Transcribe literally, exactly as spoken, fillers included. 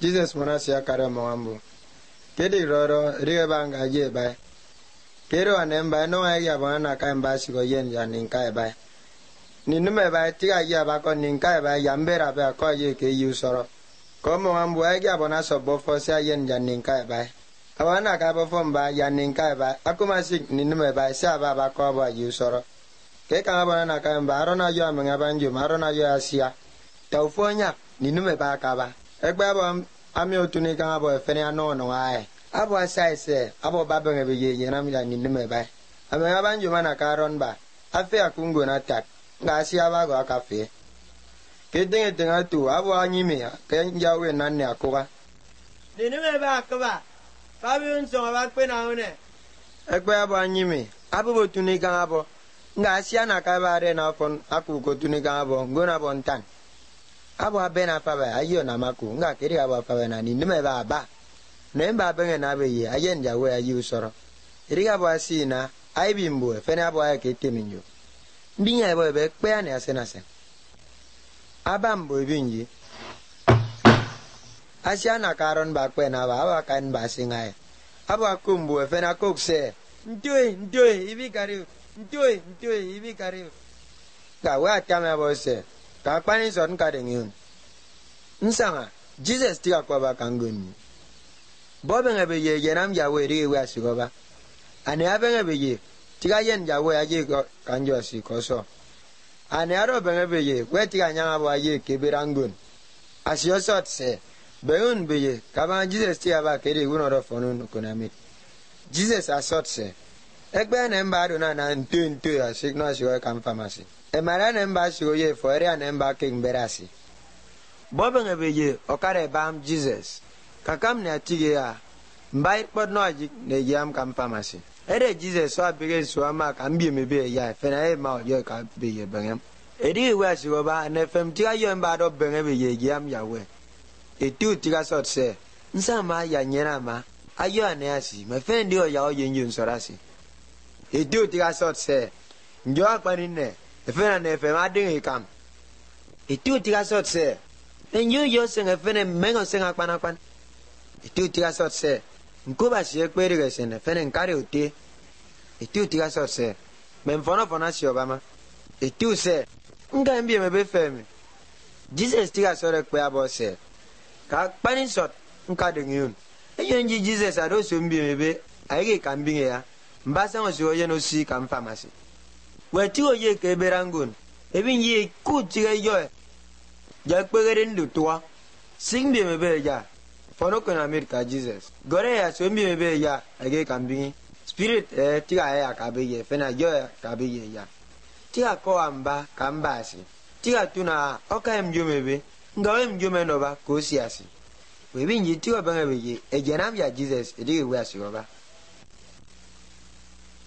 Jesus monasia kare moambu kedi roro riga banga je bai kero anemba no ai ya bana ka mbasi go yen ya ninka bai ni nume bai tiga ya ba ko ninka bai yambera ba ko ye ke yusoro ko moambu ai ya bona so bo fo sia yen ya ninka bai awana ka bo fo mba ya ninka bai akuma sik ni nume bai sia ba ba ko ba yusoro ke ka bana na ka mba arona yo amenga banju marona yo asia tawfonya ni nume ba ka ba egba ba ami otuni kan abo efene ano no ai abo asaise abo babenge be ye na mi ni nume ba amenga banju mana karon ba afi akungo na tak nga asia ba go akafe ke dinge dinga tu abo anyime ke njawe nan ne akoba ni nume ba ka ba babi unso ba pe na one egba abo anyime abo otuni kan abo nga asia na ka ba re na fon akuko tuni kan abo ngona bontan abo abena paba ayo na maku nga kiri abo paba na ni nume ba ba nemba benge na be ye ayen jawe ayu soro iri abo asina ai bimbo fene abo ay ke teminjo ndinya abo be pe ane asena se abambo binji asia na karon ba pe na ba aba kan ba singa abo akumbo fene akokse ndoe ndoe ibi kari ndoe ndoe ibi kari ga wa tame abo se ka pani son ka dengyun nsanga Jesus tiga kwa ba kangun bobe ngabe ye yenam yawe ri we asigoba ane abe ngabe ye tiga yen yawe aje ko kanjo asikoso ane aro be ngabe ye we tiga nyanga bo aye keberangun asio sot se beun be ye kaba Jesus tiga ba kere uno ro fonun konami Jesus asot se egbe na mba do na na ntu ntu asigno asigo kan pharmacy e mara na mba asigo ye fore na mba ke mberasi bobe ngabe ye okare bam Jesus kakam ne atige ya mbai pod no aji ne yam kan pharmacy ere Jesus so abege so ama kan bi me be ya fena e ma yo ka be ye bangam edi we asigo ba ne fem tiga yo mba do be ngabe ye yam yawe etu tiga sot se nsama ya nyera ma ayo ane asi me fendi o ya o yenju nsorasi etu tiga sot se njo akpani ne efena ne fem adin ikam etu tiga sot se enyo yo senga fene mengo senga kwana kwan etu tiga sot se nkuba sie kwere ge sene fene nkare ote etu tiga sot se memfono fona si obama etu se nga mbie mebe femi Jesus tiga sore kwe abo se ka pani sot nka de nyun enyo nji Jesus ado so mbie mebe ayege kambinge ya mbasa ngo si oye no si kam pharmacy weti oye ke berangun ebin ye ku tiga yo ja kwere ndu toa singbe mebe ja fono ko na America Jesus gore ya so mbi mebe ya age kambingi spirit eh tiga ya ka be ye fena yo ka be ye ya tiga ko amba kambasi tiga tuna oka mjo mebe ngawe mjo meno ba ko siasi we binji tiga banga be ye e jenam ya Jesus e dige we asigo ba